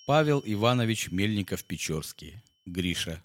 Павел Иванович Мельников-Печорский. Гриша.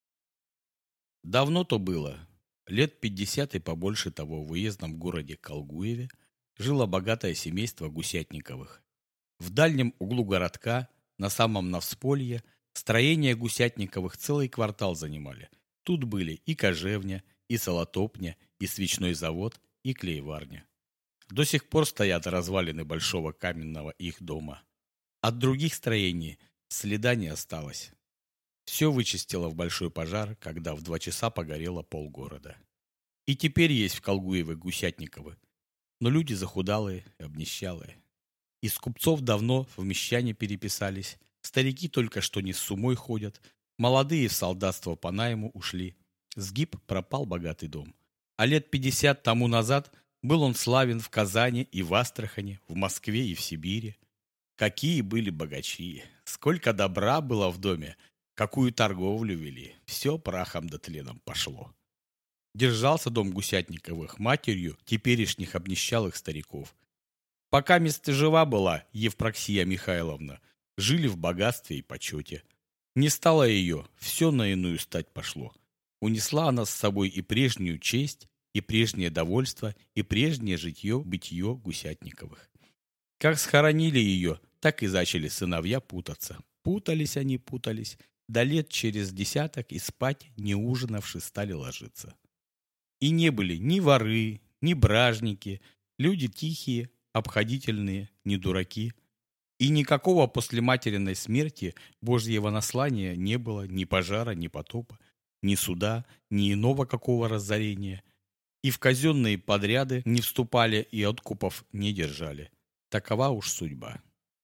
Давно то было, лет 50 и побольше того, в уездном городе Колгуеве жило богатое семейство Гусятниковых. В дальнем углу городка, на самом навсполье, строения Гусятниковых целый квартал занимали. Тут были и кожевня, и солотопня, и свечной завод, и клееварня. До сих пор стоят развалины большого каменного их дома. От других строений следа не осталось. Все вычистило в большой пожар, когда в 2 часа погорело полгорода. И теперь есть в Колгуеве Гусятниковы, но люди захудалые, обнищалые. Из купцов давно в мещане переписались, старики только что не с сумой ходят, молодые в солдатство по найму ушли. Сгиб пропал богатый дом. А лет 50 тому назад был он славен в Казани и в Астрахани, в Москве и в Сибири. Какие были богачи, сколько добра было в доме, какую торговлю вели, все прахом да тленом пошло. Держался дом Гусятниковых матерью теперешних обнищалых стариков. Пока место жива была Евпроксия Михайловна, жили в богатстве и почете. Не стало ее, все на иную стать пошло. Унесла она с собой и прежнюю честь, и прежнее довольство, и прежнее житье-бытие Гусятниковых. Как схоронили ее, так и зачали сыновья путаться. Путались они, путались, до лет через 10 и спать, не ужинавши, стали ложиться. И не были ни воры, ни бражники, люди тихие, обходительные, не дураки. И никакого после материной смерти Божьего наслания не было ни пожара, ни потопа, ни суда, ни иного какого разорения. И в казенные подряды не вступали и откупов не держали. Такова уж судьба.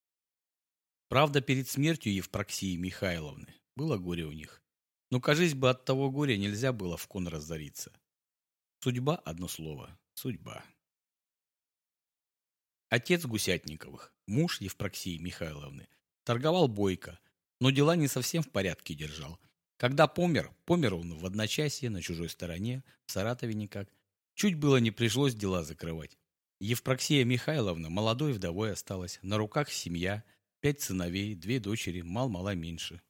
Правда, перед смертью Евпроксии Михайловны было горе у них. Но, кажись бы, от того горя нельзя было в кон разориться. Судьба, одно слово, судьба. Отец Гусятниковых, муж Евпроксии Михайловны, торговал бойко, но дела не совсем в порядке держал. Когда помер он в одночасье на чужой стороне, в Саратове никак. Чуть было не пришлось дела закрывать. Евпроксия Михайловна молодой вдовой осталась, на руках семья, 5 сыновей, 2 дочери, мал-мала меньше.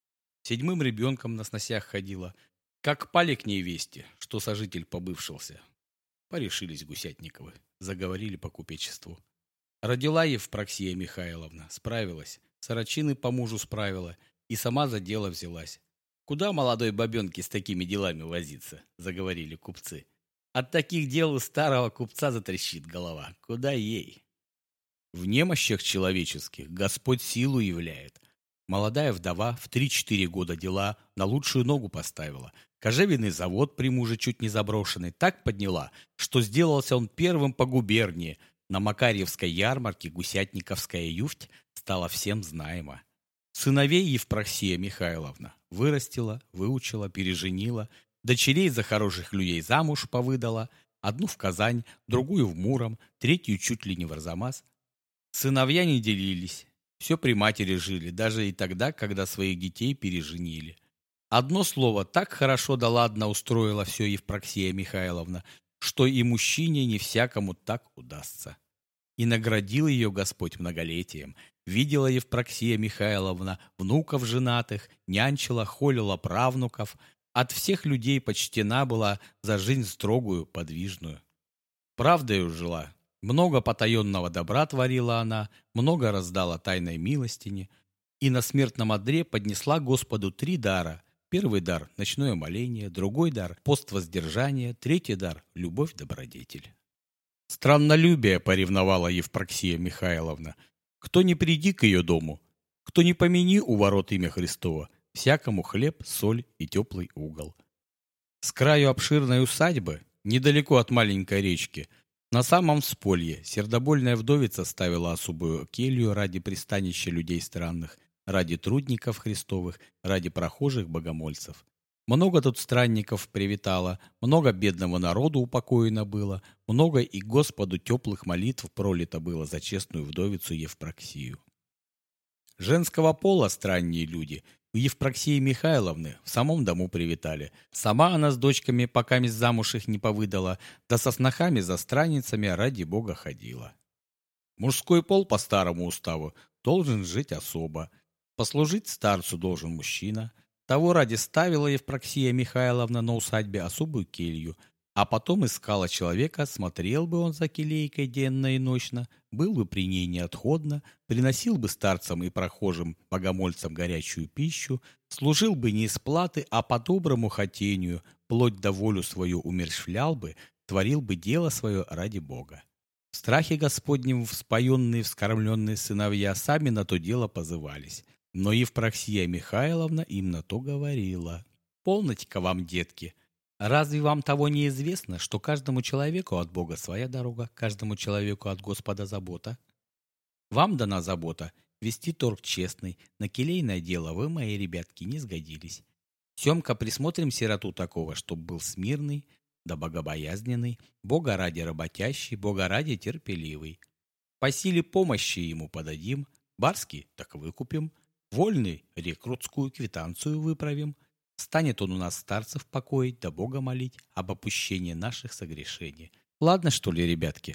7-м ребенком на сносях ходила. Как пали к ней вести, что сожитель побывшился. Порешились Гусятниковы, заговорили по купечеству. Родила Евпроксия Михайловна, справилась, сорочины по мужу справила и сама за дело взялась. «Куда молодой бабенке с такими делами возиться?» — заговорили купцы. «От таких дел у старого купца затрещит голова. Куда ей?» В немощах человеческих Господь силу являет. Молодая вдова в 3-4 года дела на лучшую ногу поставила. Кожевенный завод при муже чуть не заброшенный так подняла, что сделался он первым по губернии. На Макарьевской ярмарке Гусятниковская юфть стала всем знаема. Сыновей Евпроксия Михайловна вырастила, выучила, переженила, дочерей за хороших людей замуж повыдала, одну в Казань, другую в Муром, третью чуть ли не в Арзамас. Сыновья не делились, все при матери жили, даже и тогда, когда своих детей переженили. Одно слово, так хорошо да ладно устроила все Евпроксия Михайловна, что и мужчине не всякому так удастся. И наградил ее Господь многолетием. Видела Евпроксия Михайловна внуков женатых, нянчила, холила правнуков. От всех людей почтена была за жизнь строгую, подвижную. Правдою жила. Много потаенного добра творила она, много раздала тайной милостине. И на смертном одре поднесла Господу 3 дара. Первый дар – ночное моление, другой дар – пост воздержания, третий дар – любовь-добродетель. Страннолюбие поревновала Евпроксия Михайловна. Кто не приди к ее дому, кто не помяни у ворот имя Христово, всякому хлеб, соль и теплый угол. С краю обширной усадьбы, недалеко от маленькой речки, на самом всполье сердобольная вдовица ставила особую келью ради пристанища людей странных, ради трудников Христовых, ради прохожих богомольцев. Много тут странников привитало, много бедного народу упокоено было, много и Господу теплых молитв пролито было за честную вдовицу Евпроксию. Женского пола странные люди у Евпроксии Михайловны в самом дому привитали. Сама она с дочками, пока мисс замуж их не повыдала, да со снохами за странницами ради Бога ходила. Мужской пол по старому уставу должен жить особо. Послужить старцу должен мужчина. Того ради ставила Евпроксия Михайловна на усадьбе особую келью, а потом искала человека, смотрел бы он за келейкой денно и ночно, был бы при ней неотходно, приносил бы старцам и прохожим богомольцам горячую пищу, служил бы не из платы, а по доброму хотению, плоть да волю свою умерщвлял бы, творил бы дело свое ради Бога. В страхе Господнем вспоенные, вскормленные сыновья сами на то дело позывались. Но Евпроксия Михайловна им на то говорила. «Полноте-ка вам, детки! Разве вам того не известно, что каждому человеку от Бога своя дорога, каждому человеку от Господа забота? Вам дана забота вести торг честный, на келейное дело вы, мои ребятки, не сгодились. Семка присмотрим сироту такого, чтоб был смирный, да богобоязненный, Бога ради работящий, Бога ради терпеливый. По силе помощи ему подадим, барский так выкупим, вольный рекрутскую квитанцию выправим. Станет он у нас старцев покоить, да Бога молить об опущении наших согрешений. Ладно, что ли, ребятки?»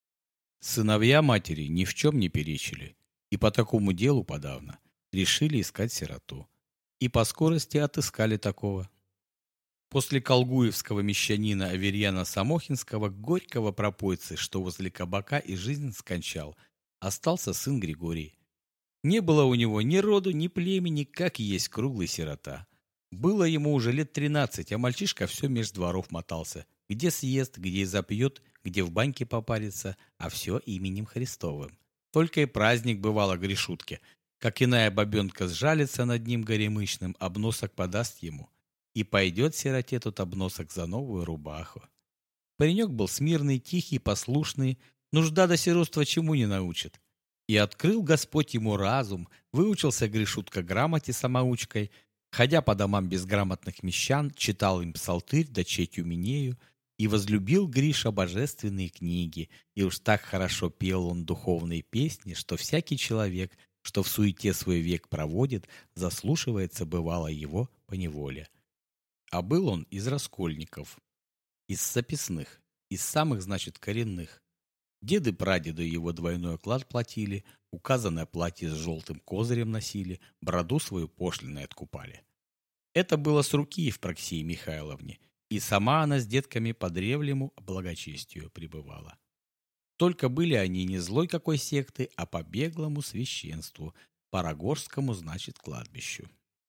Сыновья матери ни в чем не перечили, и по такому делу подавно решили искать сироту. И по скорости отыскали такого. После колгуевского мещанина Аверьяна Самохинского, горького пропойцы, что возле кабака и жизнь скончал, остался сын Григорий. Не было у него ни роду, ни племени, как есть круглый сирота. Было ему уже лет 13, а мальчишка все меж дворов мотался. Где съест, где запьет, где в баньке попарится, а все именем Христовым. Только и праздник бывало грешутке, как иная бабенка сжалится над ним горемычным, обносок подаст ему. И пойдет сироте тот обносок за новую рубаху. Паренек был смирный, тихий, послушный, нужда до сиротства чему не научит. И открыл Господь ему разум, выучился грешутка грамоте самоучкой, ходя по домам безграмотных мещан, читал им псалтырь да четью Минею, и возлюбил Гриша божественные книги, и уж так хорошо пел он духовные песни, что всякий человек, что в суете свой век проводит, заслушивается бывало его поневоле. А был он из раскольников, из записных, из самых, значит, коренных. Деды-прадеды его двойной оклад платили, указанное платье с желтым козырем носили, бороду свою пошлиной откупали. Это было с руки Евпроксии Михайловне, и сама она с детками по древнему благочестию пребывала. Только были они не злой какой секты, а по беглому священству, по Рогожскому, значит, кладбищу.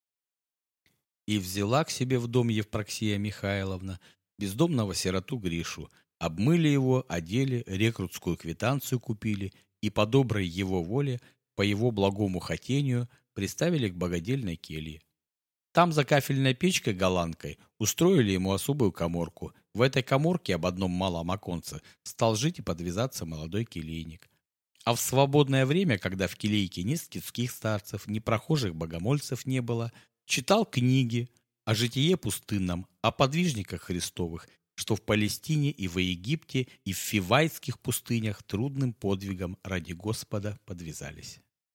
И взяла к себе в дом Евпроксия Михайловна бездомного сироту Гришу, обмыли его, одели, рекрутскую квитанцию купили и по доброй его воле, по его благому хотению, приставили к богодельной келье. Там за кафельной печкой голландкой устроили ему особую каморку. В этой каморке об одном малом оконце стал жить и подвязаться молодой келейник. А в свободное время, когда в келейке ни скитских старцев, ни прохожих богомольцев не было, читал книги о житие пустынном, о подвижниках Христовых, что в Палестине и в Египте и в Фивайских пустынях трудным подвигом ради Господа подвязались.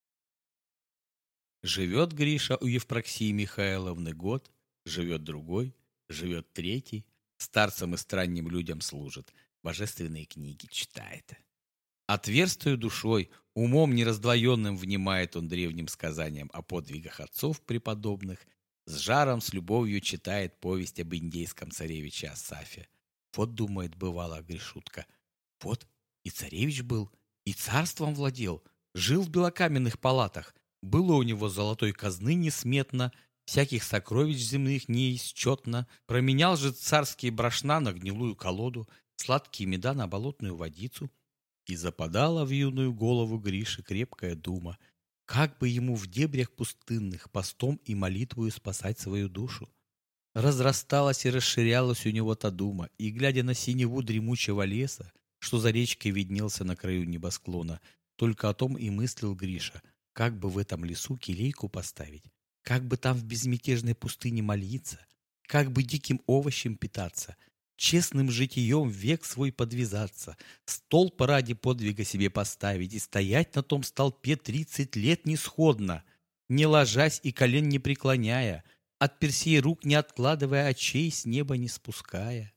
Живет Гриша у Евпроксии Михайловны год, живет другой, живет третий, старцам и странным людям служит, божественные книги читает. Отверстою душой, умом нераздвоенным внимает он древним сказаниям о подвигах отцов преподобных, с жаром, с любовью читает повесть об индейском царевиче Асафе. Вот, думает, бывала Гришутка, вот и царевич был, и царством владел, жил в белокаменных палатах, было у него золотой казны несметно, всяких сокровищ земных неисчетно, променял же царские брошна на гнилую колоду, сладкие меда на болотную водицу. И западала в юную голову Гриши крепкая дума, как бы ему в дебрях пустынных постом и молитвою спасать свою душу. Разрасталась и расширялась у него та дума, и, глядя на синеву дремучего леса, что за речкой виднелся на краю небосклона, только о том и мыслил Гриша, как бы в этом лесу келейку поставить, как бы там в безмятежной пустыне молиться, как бы диким овощем питаться, честным житием век свой подвязаться, столб ради подвига себе поставить и стоять на том столпе 30 лет несходно, не ложась и колен не преклоняя, от Персея рук не откладывая, очей с неба не спуская.